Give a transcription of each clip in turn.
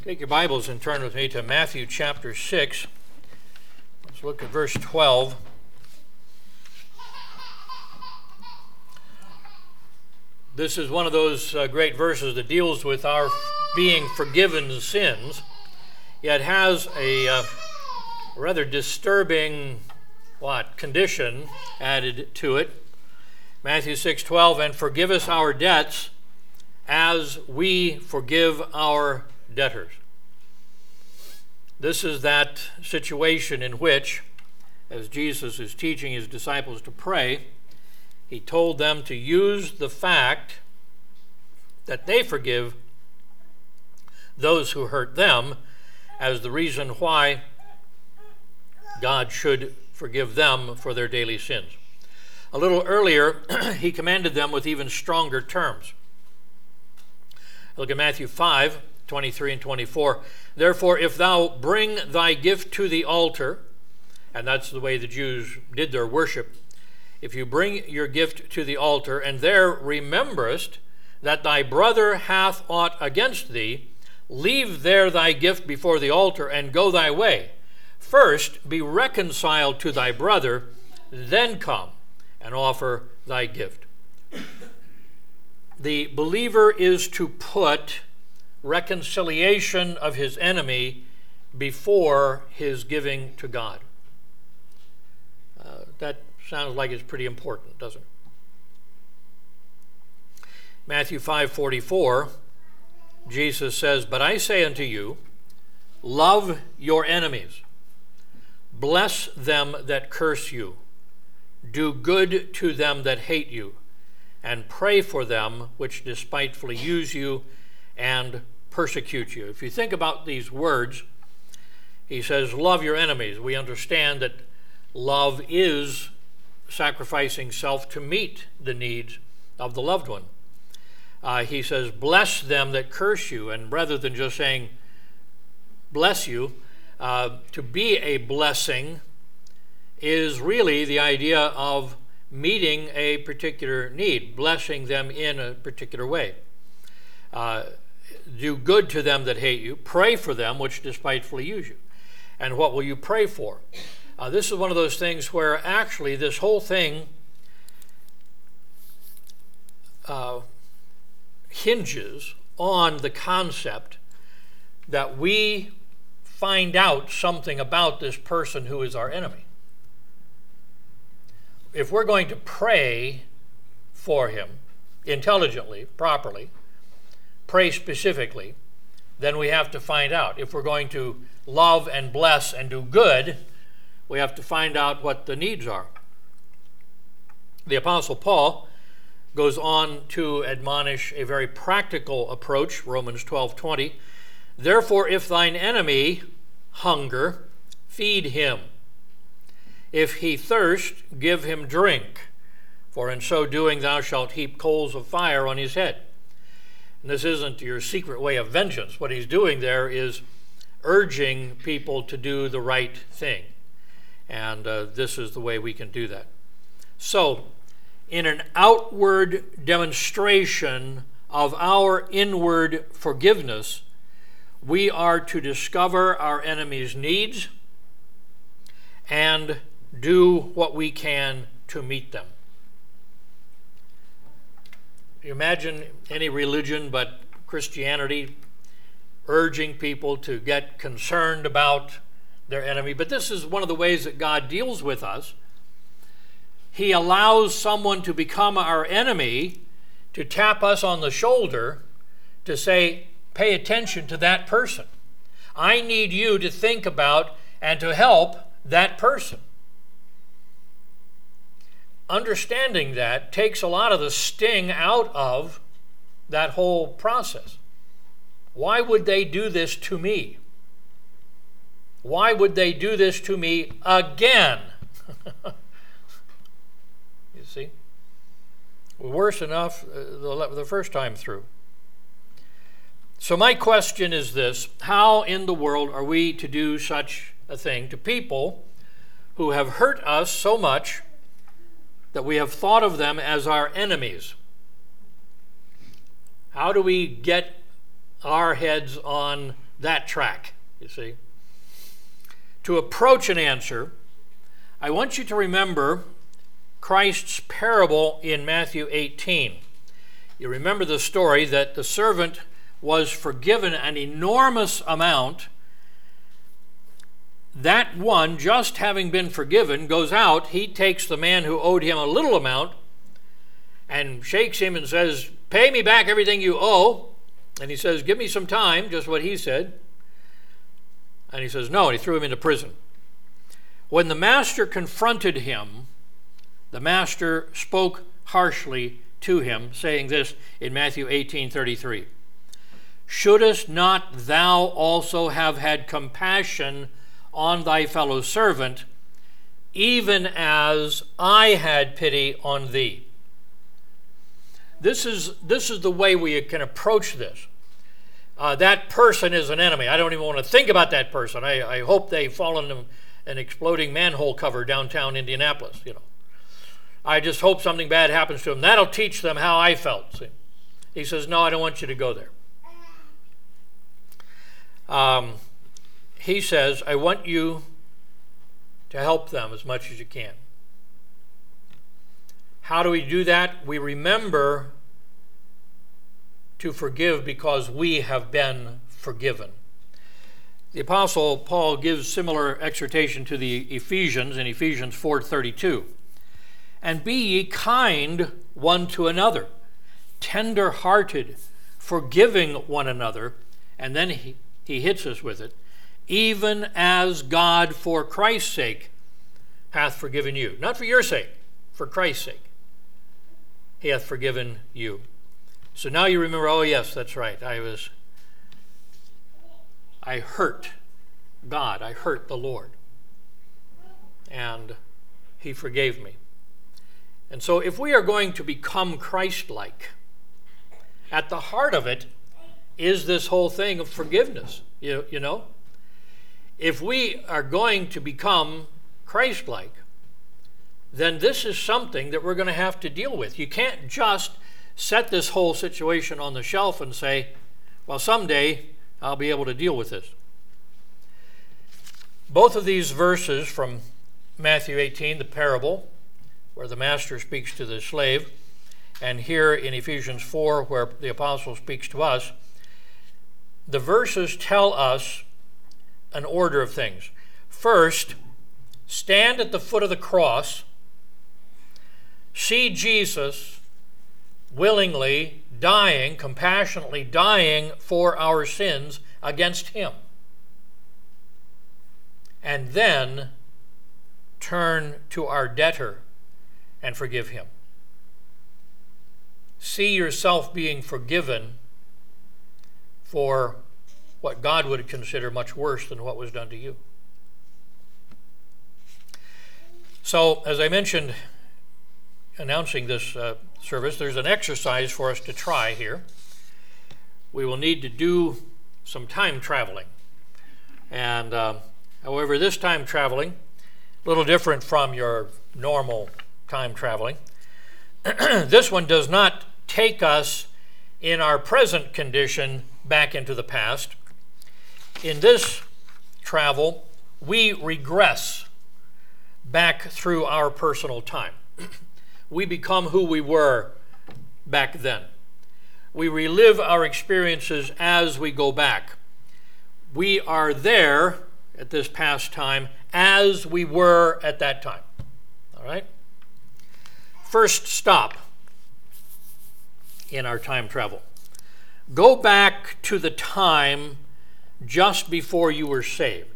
Take your Bibles and turn with me to Matthew chapter 6. Let's look at verse 12. This is one of those great verses that deals with our being forgiven sins, yet has a rather disturbing condition added to it. Matthew 6:12, and forgive us our debts as we forgive our debtors. This is that situation in which, as Jesus is teaching his disciples to pray, he told them to use the fact that they forgive those who hurt them as the reason why God should forgive them for their daily sins. A little earlier, he commanded them with even stronger terms. Look at Matthew 5:23 and 24. Therefore, if thou bring thy gift to the altar, and that's the way the Jews did their worship, if you bring your gift to the altar, and there rememberest that thy brother hath aught against thee, leave there thy gift before the altar, and go thy way. First be reconciled to thy brother, then come and offer thy gift. The believer is to put reconciliation of his enemy before his giving to God. That sounds like it's pretty important, doesn't it? Matthew 5:44, Jesus says, but I say unto you, love your enemies, bless them that curse you, do good to them that hate you, and pray for them which despitefully use you and persecute you. If you think about these words, he says, love your enemies. We understand that love is sacrificing self to meet the needs of the loved one. He says, bless them that curse you. And rather than just saying, bless you, to be a blessing is really the idea of meeting a particular need, blessing them in a particular way. Do good to them that hate you. Pray for them which despitefully use you. And what will you pray for? This is one of those things where actually this whole thing hinges on the concept that we find out something about this person who is our enemy. If we're going to pray for him intelligently, properly, pray specifically, then we have to find out. If we're going to love and bless and do good, we have to find out what the needs are. The Apostle Paul goes on to admonish a very practical approach, Romans 12:20. Therefore, if thine enemy hunger, feed him. If he thirst, give him drink, for in so doing thou shalt heap coals of fire on his head. And this isn't your secret way of vengeance. What he's doing there is urging people to do the right thing. And this is the way we can do that. So, in an outward demonstration of our inward forgiveness, we are to discover our enemy's needs and do what we can to meet them. You imagine any religion but Christianity urging people to get concerned about their enemy. But this is one of the ways that God deals with us. He allows someone to become our enemy to tap us on the shoulder to say, pay attention to that person. I need you to think about and to help that person. Understanding that takes a lot of the sting out of that whole process. Why would they do this to me? Why would they do this to me again? You see? Worse enough the first time through. So my question is this: how in the world are we to do such a thing to people who have hurt us so much that we have thought of them as our enemies? How do we get our heads on that track, you see. To approach an answer, I want you to remember Christ's parable in Matthew 18. You remember the story that the servant was forgiven an enormous amount. That one, just having been forgiven, goes out. He takes the man who owed him a little amount and shakes him and says, "Pay me back everything you owe." And he says, "Give me some time," just what he said. And he says, no, and he threw him into prison. When the master confronted him, the master spoke harshly to him, saying this in Matthew 18:33. "Shouldest not thou also have had compassion on thy fellow servant, even as I had pity on thee?" This is the way we can approach this. That person is an enemy. I don't even want to think about that person. I hope they fall in an exploding manhole cover downtown Indianapolis. I just hope something bad happens to them. That'll teach them how I felt. See? He says, no, I don't want you to go there. He says, I want you to help them as much as you can. How do we do that? We remember to forgive because we have been forgiven. The Apostle Paul gives similar exhortation to the Ephesians in Ephesians 4:32. "And be ye kind one to another, tender-hearted, forgiving one another," and then he hits us with it, "even as God for Christ's sake hath forgiven you." Not for your sake, for Christ's sake. He hath forgiven you. So now you remember, oh yes, that's right. I hurt God. I hurt the Lord. And he forgave me. And so if we are going to become Christ-like, at the heart of it is this whole thing of forgiveness. You know? If we are going to become Christ-like, then this is something that we're going to have to deal with. You can't just set this whole situation on the shelf and say, well, someday I'll be able to deal with this. Both of these verses from Matthew 18, the parable, where the master speaks to the slave, and here in Ephesians 4, where the apostle speaks to us, the verses tell us an order of things. First, stand at the foot of the cross, see Jesus willingly dying, compassionately dying for our sins against him. And then turn to our debtor and forgive him. See yourself being forgiven for what God would consider much worse than what was done to you. So, as I mentioned, announcing this service, there's an exercise for us to try here. We will need to do some time traveling. And however, this time traveling, a little different from your normal time traveling. This one does not take us in our present condition back into the past. In this travel, we regress back through our personal time. We become who we were back then. We relive our experiences as we go back. We are there at this past time as we were at that time. All right? First stop in our time travel. Go back to the time just before you were saved.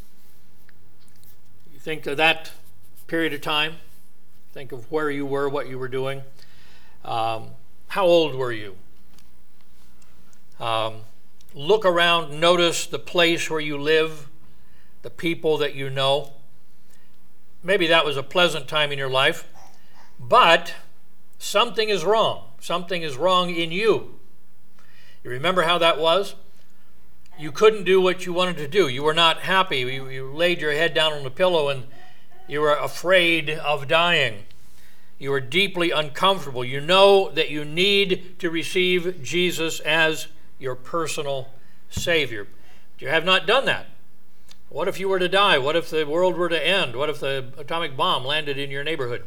You think of that period of time? Think of where you were, what you were doing. How old were you? Look around, notice the place where you live, the people that you know. Maybe that was a pleasant time in your life, but something is wrong. Something is wrong in you. You remember how that was? You couldn't do what you wanted to do. You were not happy. You laid your head down on the pillow and you were afraid of dying. You were deeply uncomfortable. You know that you need to receive Jesus as your personal Savior. You have not done that. What if you were to die? What if the world were to end? What if the atomic bomb landed in your neighborhood?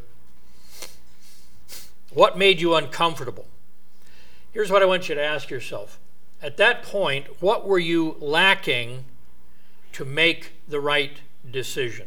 What made you uncomfortable? Here's what I want you to ask yourself. At that point, what were you lacking to make the right decision?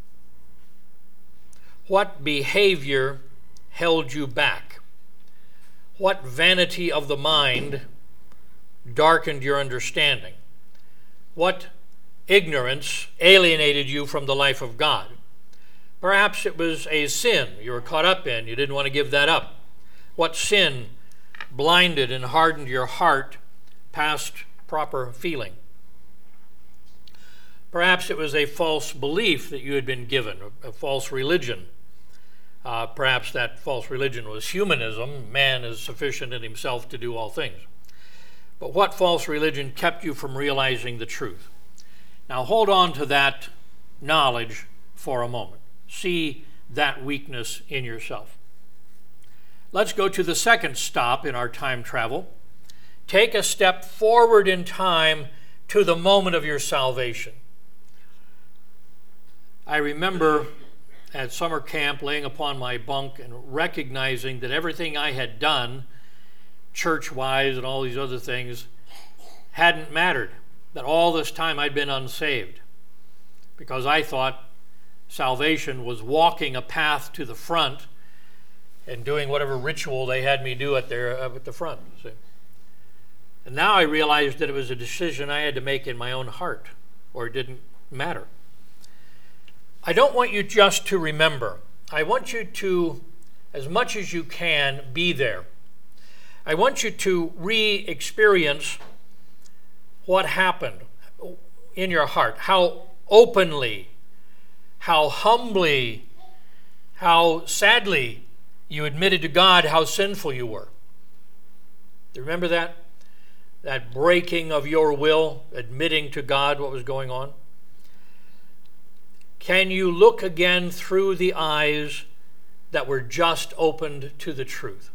What behavior held you back? What vanity of the mind darkened your understanding? What ignorance alienated you from the life of God? Perhaps it was a sin you were caught up in. You didn't want to give that up. What sin blinded and hardened your heart past proper feeling? Perhaps it was a false belief that you had been given, a false religion. Perhaps that false religion was humanism. Man is sufficient in himself to do all things. But what false religion kept you from realizing the truth? Now hold on to that knowledge for a moment. See that weakness in yourself. Let's go to the second stop in our time travel. Take a step forward in time to the moment of your salvation. I remember at summer camp laying upon my bunk and recognizing that everything I had done, church-wise and all these other things, hadn't mattered. That all this time I'd been unsaved because I thought salvation was walking a path to the front and doing whatever ritual they had me do at the front. See? And now I realized that it was a decision I had to make in my own heart, or it didn't matter. I don't want you just to remember. I want you to, as much as you can, be there. I want you to re-experience what happened in your heart, how openly, how humbly, how sadly you admitted to God how sinful you were. Do you remember that? That breaking of your will, admitting to God what was going on? Can you look again through the eyes that were just opened to the truth?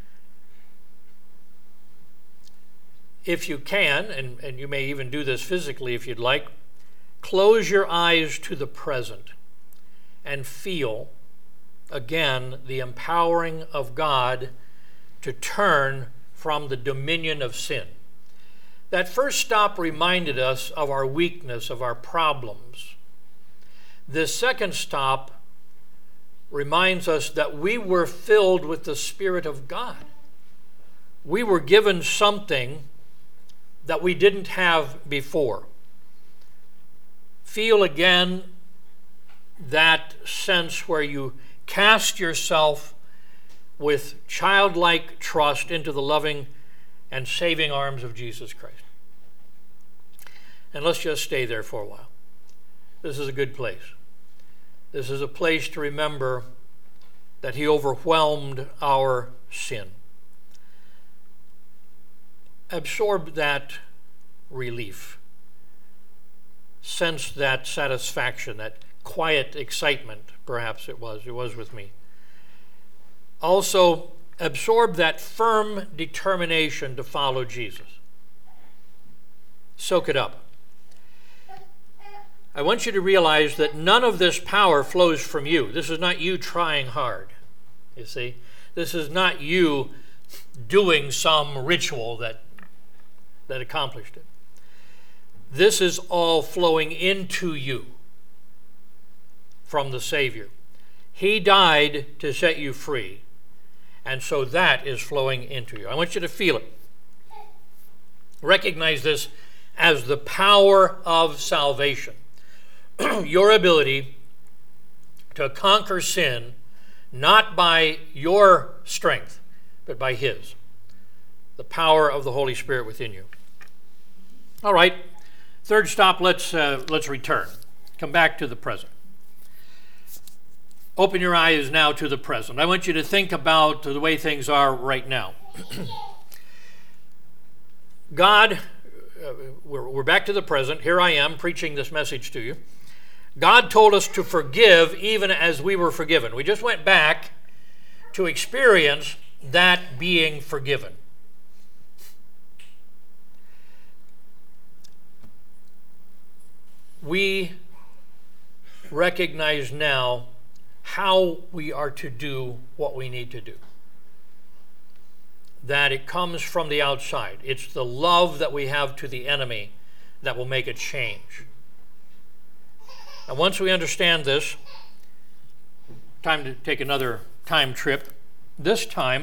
If you can, and you may even do this physically if you'd like, close your eyes to the present and feel again the empowering of God to turn from the dominion of sin. That first stop reminded us of our weakness, of our problems. This second stop reminds us that we were filled with the Spirit of God. We were given something that we didn't have before. Feel again that sense where you cast yourself with childlike trust into the loving and saving arms of Jesus Christ. And let's just stay there for a while. This is a good place. This is a place to remember that He overwhelmed our sin. Absorb that relief. Sense that satisfaction, that quiet excitement, perhaps it was with me. Also, absorb that firm determination to follow Jesus. Soak it up. I want you to realize that none of this power flows from you. This is not you trying hard, you see. This is not you doing some ritual that accomplished it. This is all flowing into you from the Savior. He died to set you free, and so that is flowing into you. I want you to feel it. Recognize this as the power of salvation. Your ability to conquer sin, not by your strength, but by His. The power of the Holy Spirit within you. All right, third stop, let's return. Come back to the present. Open your eyes now to the present. I want you to think about the way things are right now. God, we're back to the present. Here I am preaching this message to you. God told us to forgive even as we were forgiven. We just went back to experience that being forgiven. we recognize now how we are to do what we need to do. That it comes from the outside. It's the love that we have to the enemy that will make it change. And once we understand this, time to take another time trip. This time,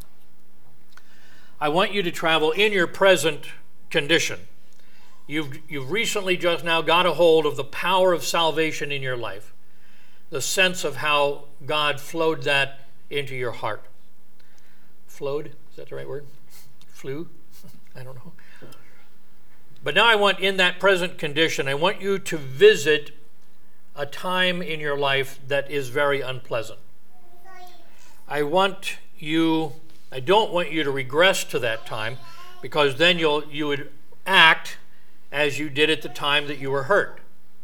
I want you to travel in your present condition. You've recently just now got a hold of the power of salvation in your life, the sense of how God flowed that into your heart. Flowed? Is that the right word? Flew? I don't know. But now I want, in that present condition, I want you to visit a time in your life that is very unpleasant. I don't want you to regress to that time, because then you would act as you did at the time that you were hurt.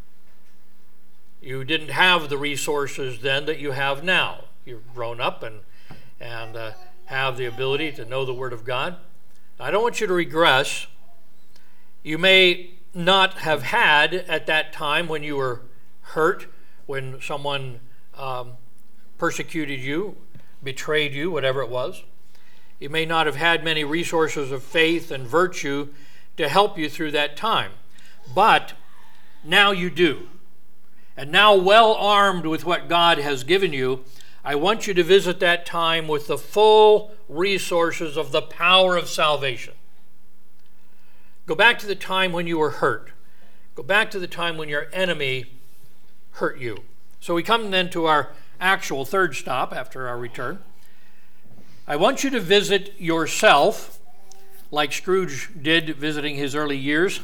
You didn't have the resources then that you have now. You've grown up and have the ability to know the Word of God. I don't want you to regress. You may not have had at that time when you were hurt, when someone persecuted you, betrayed you, whatever it was. You may not have had many resources of faith and virtue to help you through that time. But now you do. And now, well armed with what God has given you, I want you to visit that time with the full resources of the power of salvation. Go back to the time when you were hurt. Go back to the time when your enemy hurt you. So we come then to our actual third stop after our return. I want you to visit yourself, like Scrooge did visiting his early years,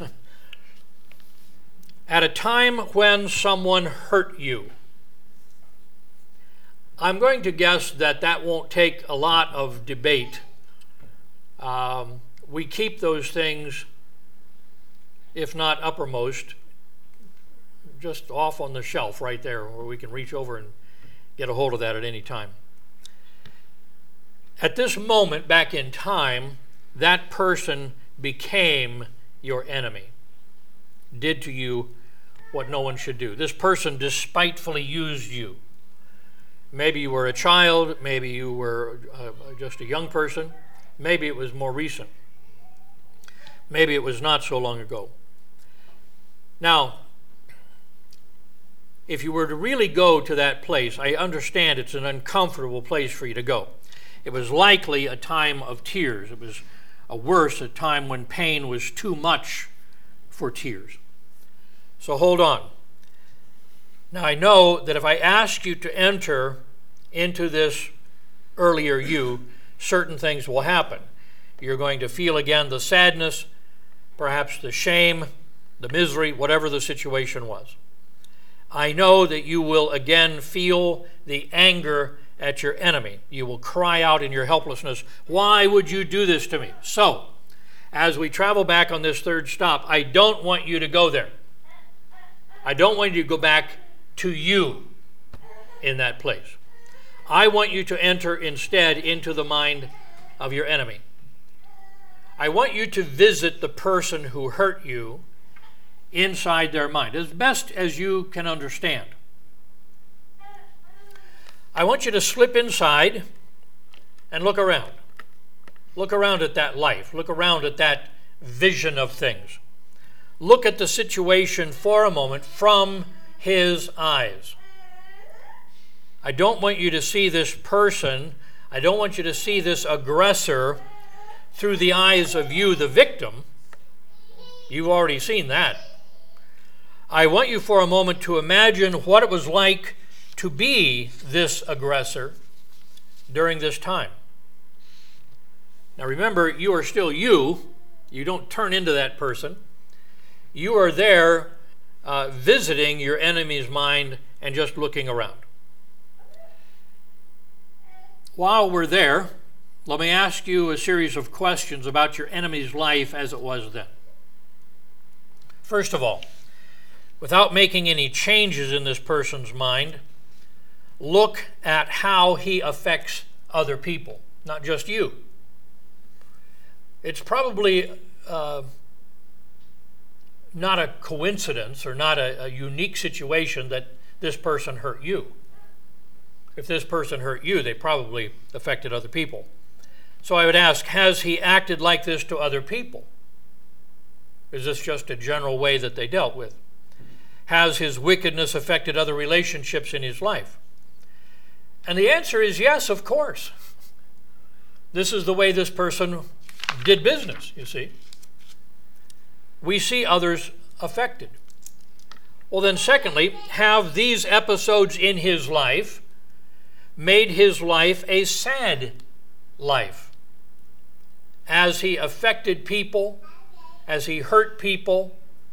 at a time when someone hurt you. I'm going to guess that won't take a lot of debate. We keep those things, if not uppermost, just off on the shelf right there, where we can reach over and get a hold of that at any time. At this moment back in time, that person became your enemy, did to you what no one should do. This person despitefully used you. Maybe you were a child, maybe you were just a young person, maybe it was more recent. Maybe it was not so long ago. Now, if you were to really go to that place, I understand it's an uncomfortable place for you to go. It was likely a time of tears. It was a time when pain was too much for tears. So hold on. Now I know that if I ask you to enter into this earlier you, certain things will happen. You're going to feel again the sadness, perhaps the shame, the misery, whatever the situation was. I know that you will again feel the anger at your enemy. You will cry out in your helplessness, "Why would you do this to me?" So, as we travel back on this third stop, I don't want you to go there. I don't want you to go back to you in that place. I want you to enter instead into the mind of your enemy. I want you to visit the person who hurt you inside their mind, as best as you can understand. I want you to slip inside and look around. Look around at that life. Look around at that vision of things. Look at the situation for a moment from his eyes. I don't want you to see this person, I don't want you to see this aggressor through the eyes of you, the victim. You've already seen that. I want you for a moment to imagine what it was like to be this aggressor during this time. Now remember, you are still you. You don't turn into that person. You are there visiting your enemy's mind and just looking around. While we're there, let me ask you a series of questions about your enemy's life as it was then. First of all, without making any changes in this person's mind, look at how he affects other people, not just you. not a coincidence or not a unique situation that this person hurt you. If this person hurt you, they probably affected other people. So I would ask, has he acted like this to other people? Is this just a general way that they dealt with? Has his wickedness affected other relationships in his life? And the answer is yes, of course. This is the way this person did business, you see. We see others affected. Well, then secondly, have these episodes in his life made his life a sad life? As he affected people, as he hurt people,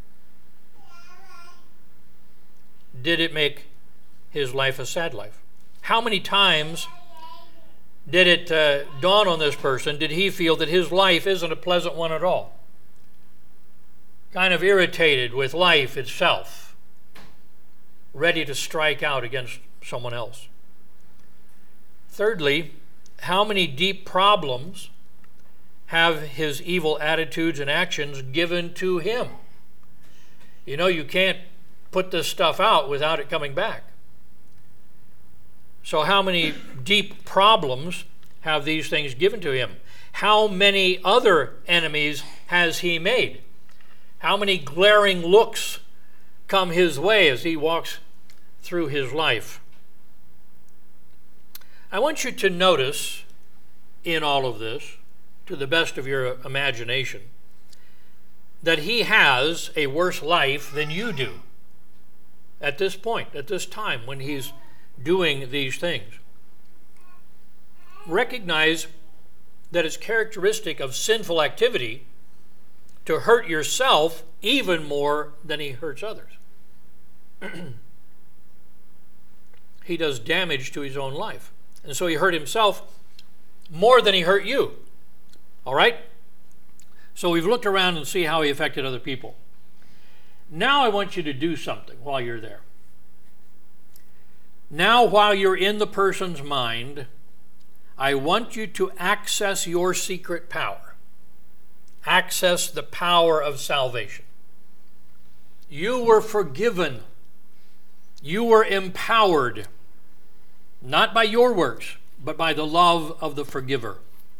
did it make his life a sad life? How many times did it dawn on this person, did he feel that his life isn't a pleasant one at all? Kind of irritated with life itself, ready to strike out against someone else. Thirdly, how many deep problems have his evil attitudes and actions given to him? You know, you can't put this stuff out without it coming back. So how many deep problems have these things given to him? How many other enemies has he made? How many glaring looks come his way as he walks through his life? I want you to notice in all of this, to the best of your imagination, that he has a worse life than you do at this point, at this time when he's doing these things. Recognize that it's characteristic of sinful activity to hurt yourself even more than he hurts others. He does damage to his own life. And so he hurt himself more than he hurt you. All right? So we've looked around and see how he affected other people. Now I want you to do something while you're there. Now, while you're in the person's mind, I want you to access your secret power. Access the power of salvation. You were forgiven. You were empowered, not by your works, but by the love of the forgiver.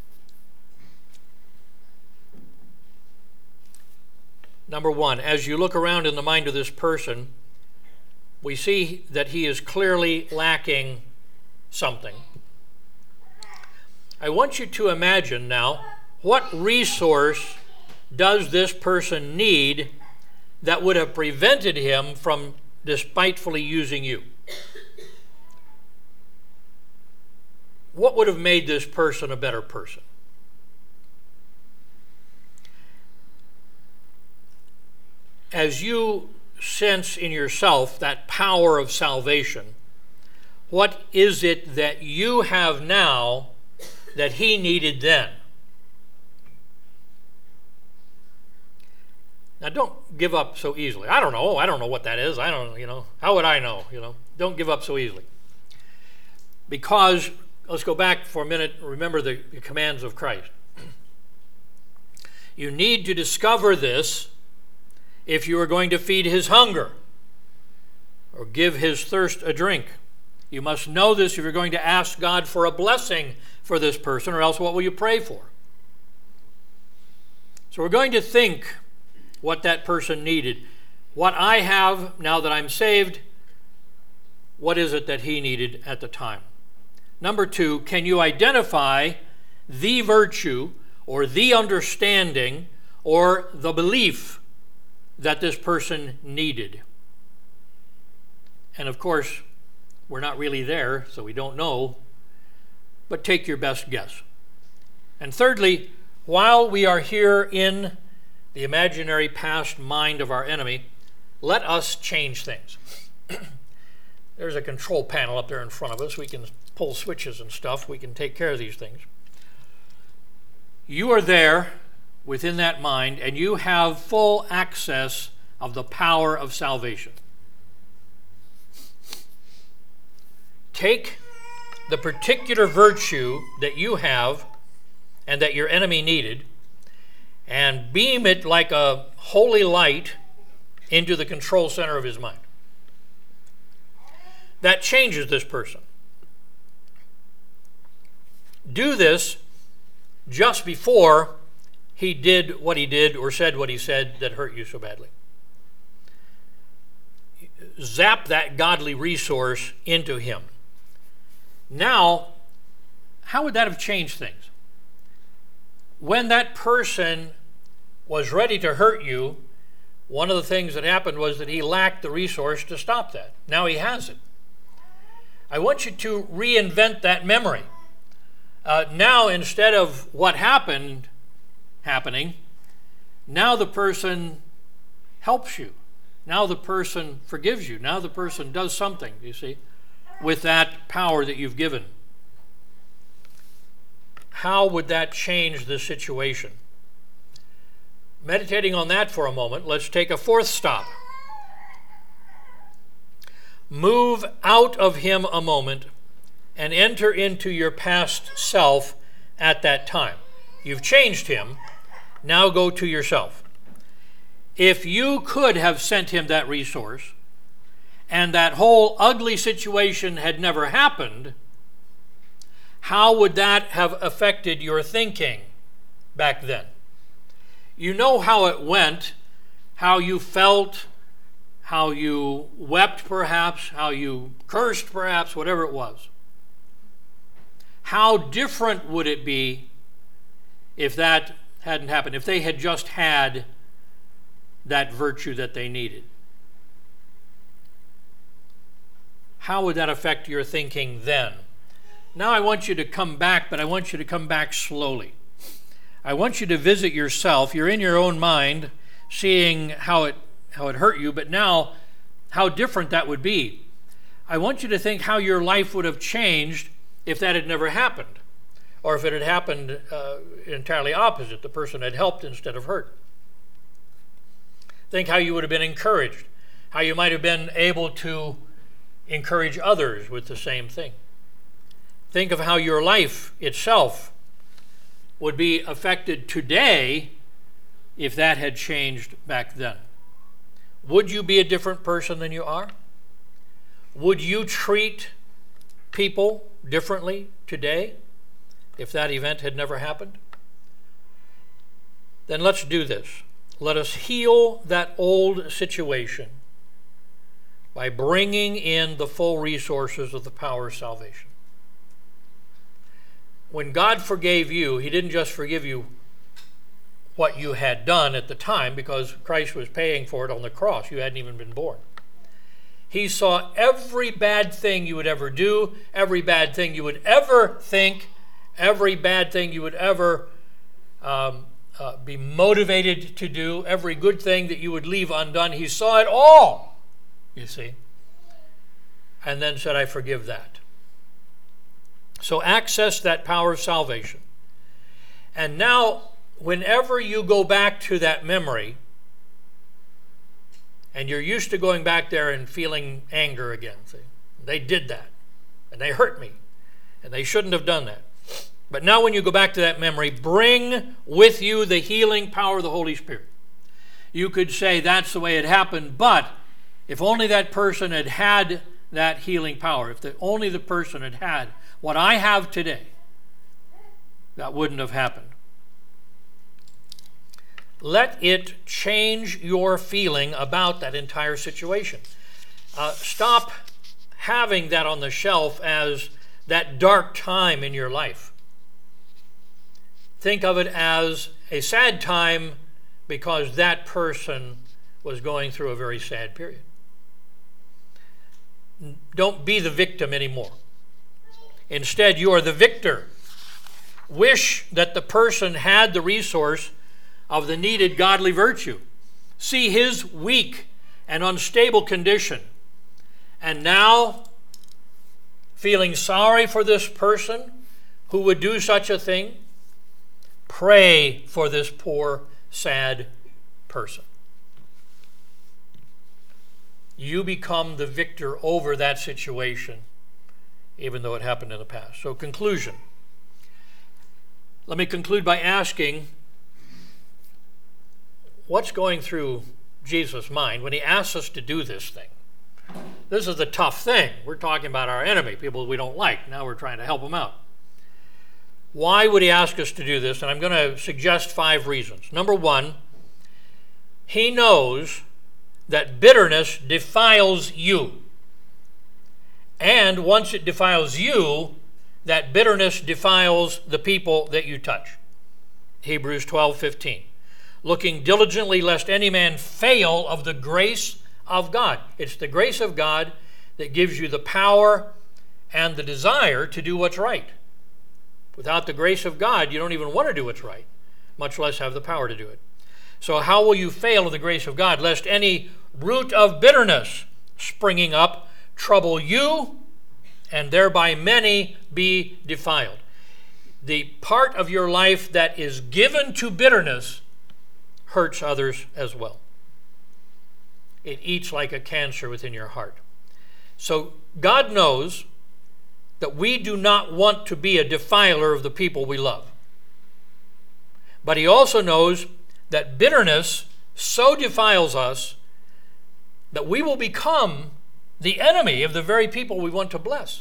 Number one, as you look around in the mind of this person, we see that he is clearly lacking something. I want you to imagine now, what resource does this person need that would have prevented him from despitefully using you? What would have made this person a better person? As you sense in yourself that power of salvation, what is it that you have now that he needed then? Now, don't give up so easily. I don't know what that is. How would I know? Don't give up so easily. Because, let's go back for a minute and remember the commands of Christ. You need to discover this if you are going to feed his hunger or give his thirst a drink. You must know this if you're going to ask God for a blessing for this person, or else what will you pray for? So we're going to think what that person needed. What I have now that I'm saved, what is it that he needed at the time? Number two, can you identify the virtue or the understanding or the belief that this person needed? And of course, we're not really there, so we don't know, but take your best guess. And thirdly, while we are here in the imaginary past mind of our enemy, let us change things. There's a control panel up there in front of us. We can pull switches and stuff. We can take care of these things. You are there within that mind, and you have full access of the power of salvation. Take the particular virtue that you have and that your enemy needed and beam it like a holy light into the control center of his mind. That changes this person. Do this just before he did what he did or said what he said that hurt you so badly. Zap that godly resource into him. Now, how would that have changed things? When that person was ready to hurt you, one of the things that happened was that he lacked the resource to stop that. Now he has it. I want you to reinvent that memory. Now, instead of what happening, now the person helps you. Now the person forgives you. Now the person does something, you see, with that power that you've given. How would that change the situation? Meditating on that for a moment, let's take a fourth stop. Move out of him a moment and enter into your past self at that time. You've changed him. Now go to yourself. If you could have sent him that resource and that whole ugly situation had never happened, how would that have affected your thinking back then? You know how it went, how you felt, how you wept perhaps, how you cursed perhaps, whatever it was. How different would it be if that hadn't happened, if they had just had that virtue that they needed? How would that affect your thinking then? Now I want you to come back, but I want you to come back slowly. I want you to visit yourself. You're in your own mind, seeing how it hurt you, but now how different that would be. I want you to think how your life would have changed if that had never happened, or if it had happened entirely opposite. The person had helped instead of hurt. Think how you would have been encouraged, how you might have been able to encourage others with the same thing. Think of how your life itself would be affected today if that had changed back then. Would you be a different person than you are? Would you treat people differently today if that event had never happened? Then let's do this. Let us heal that old situation by bringing in the full resources of the power of salvation. When God forgave you, he didn't just forgive you what you had done at the time, because Christ was paying for it on the cross. You hadn't even been born. He saw every bad thing you would ever do, every bad thing you would ever think, every bad thing you would ever be motivated to do, every good thing that you would leave undone. He saw it all, you see, and then said, I forgive that. So access that power of salvation. And now, whenever you go back to that memory, and you're used to going back there and feeling anger again, see, they did that, and they hurt me, and they shouldn't have done that. But now when you go back to that memory, bring with you the healing power of the Holy Spirit. You could say that's the way it happened, but if only that person had had that healing power, if only the person had had what I have today, that wouldn't have happened. Let it change your feeling about that entire situation. Stop having that on the shelf as that dark time in your life. Think of it as a sad time because that person was going through a very sad period. Don't be the victim anymore. Instead, you are the victor. Wish that the person had the resource of the needed godly virtue. See his weak and unstable condition. And now, feeling sorry for this person who would do such a thing, pray for this poor, sad person. You become the victor over that situation, even though it happened in the past. So, conclusion. Let me conclude by asking, what's going through Jesus' mind when he asks us to do this thing? This is the tough thing. We're talking about our enemy, people we don't like. Now we're trying to help them out. Why would he ask us to do this? And I'm going to suggest 5 reasons. Number 1, he knows that bitterness defiles you. And once it defiles you, that bitterness defiles the people that you touch. Hebrews 12:15. Looking diligently lest any man fail of the grace of God. It's the grace of God that gives you the power and the desire to do what's right. Without the grace of God, you don't even want to do what's right, much less have the power to do it. So how will you fail of the grace of God? Lest any root of bitterness springing up trouble you, and thereby many be defiled. The part of your life that is given to bitterness hurts others as well. It eats like a cancer within your heart. So God knows that we do not want to be a defiler of the people we love. But he also knows that bitterness so defiles us that we will become the enemy of the very people we want to bless.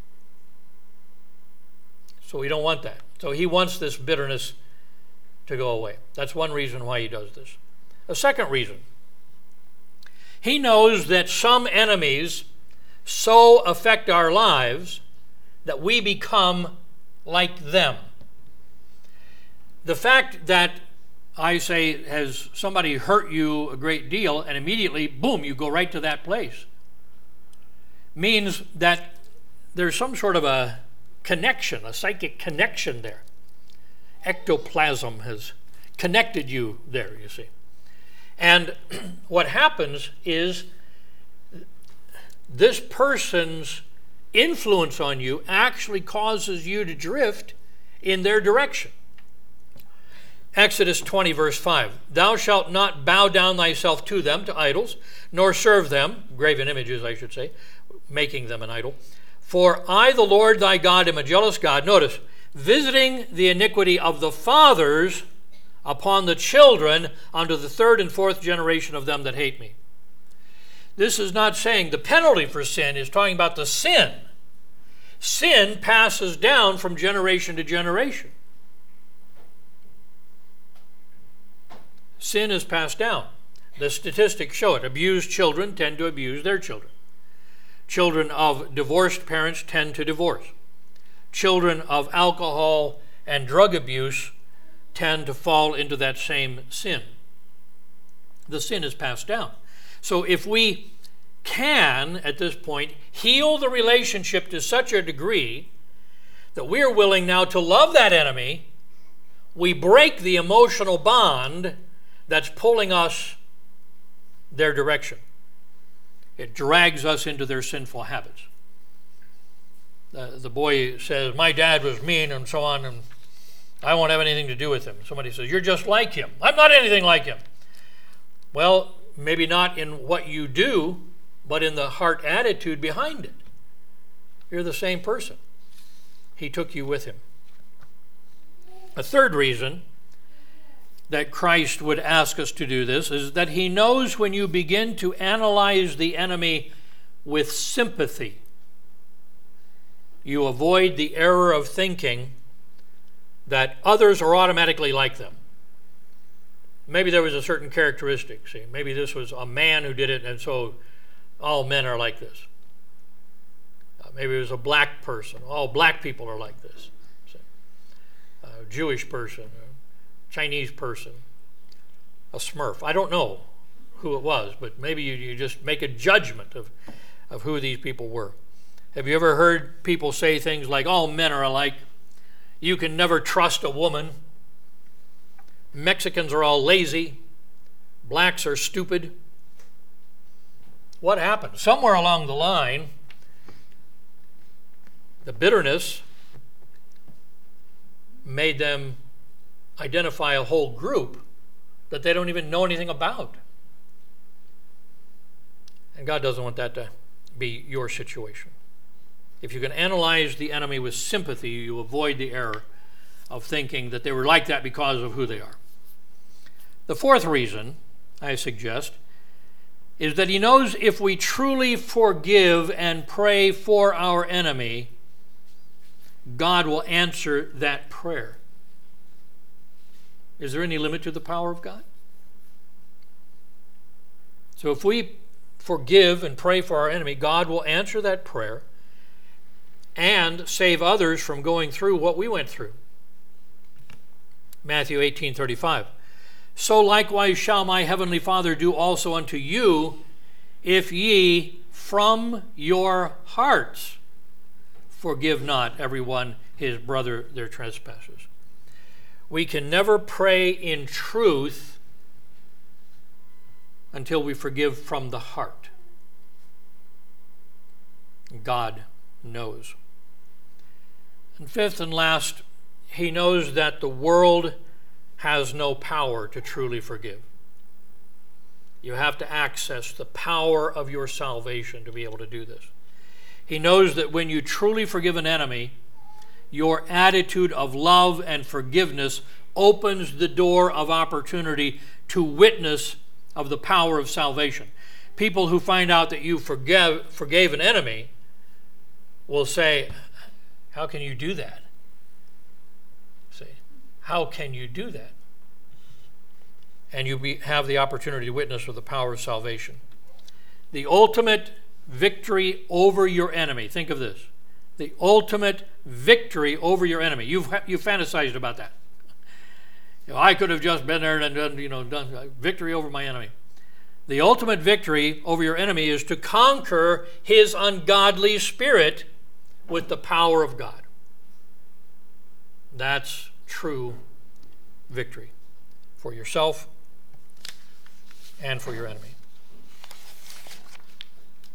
So we don't want that. So he wants this bitterness to go away. That's one reason why he does this. A second reason, he knows that some enemies so affect our lives that we become like them. The fact that I say, has somebody hurt you a great deal, and immediately, boom, you go right to that place, means that there's some sort of a connection, a psychic connection there. Ectoplasm has connected you there, you see. And what happens is this person's influence on you actually causes you to drift in their direction. Exodus 20, verse 5. Thou shalt not bow down thyself to them, to idols, nor serve them, graven images, I should say, making them an idol. For I, the Lord thy God, am a jealous God. Notice, visiting the iniquity of the fathers upon the children unto the 3rd and 4th generation of them that hate me. This is not saying the penalty for sin, is talking about the sin. Sin passes down from generation to generation. Sin is passed down. The statistics show it. Abused children tend to abuse their children. Children of divorced parents tend to divorce. Children of alcohol and drug abuse tend to fall into that same sin. The sin is passed down. So if we can, at this point, heal the relationship to such a degree that we are willing now to love that enemy, we break the emotional bond that's pulling us their direction. It drags us into their sinful habits. The boy says, my dad was mean and so on, and I won't have anything to do with him. Somebody says, you're just like him. I'm not anything like him. Well, maybe not in what you do, but in the heart attitude behind it. You're the same person. He took you with him. A third reason that Christ would ask us to do this is that he knows when you begin to analyze the enemy with sympathy, you avoid the error of thinking that others are automatically like them. Maybe there was a certain characteristic. See, maybe this was a man who did it, and so all men are like this. Maybe it was a black person. All black people are like this. See, a Jewish person, a Chinese person, a Smurf. I don't know who it was, but maybe you just make a judgment of who these people were. Have you ever heard people say things like, all men are alike? You can never trust a woman. Mexicans are all lazy. Blacks are stupid. What happened? Somewhere along the line, the bitterness made them identify a whole group that they don't even know anything about. And God doesn't want that to be your situation. If you can analyze the enemy with sympathy, you avoid the error of thinking that they were like that because of who they are. The fourth reason, I suggest, is that he knows if we truly forgive and pray for our enemy, God will answer that prayer. Is there any limit to the power of God? So if we forgive and pray for our enemy, God will answer that prayer and save others from going through what we went through. Matthew 18:35. So likewise shall my heavenly Father do also unto you, if ye from your hearts forgive not every one his brother their trespasses. We can never pray in truth until we forgive from the heart. God knows. And fifth and last, he knows that the world has no power to truly forgive. You have to access the power of your salvation to be able to do this. He knows that when you truly forgive an enemy, your attitude of love and forgiveness opens the door of opportunity to witness of the power of salvation. People who find out that you forgave an enemy will say, how can you do that? How can you do that? And you have the opportunity to witness of the power of salvation. The ultimate victory over your enemy. Think of this. The ultimate victory over your enemy. You've fantasized about that. I could have just been there and done victory over my enemy. The ultimate victory over your enemy is to conquer his ungodly spirit with the power of God. That's true victory for yourself and for your enemy.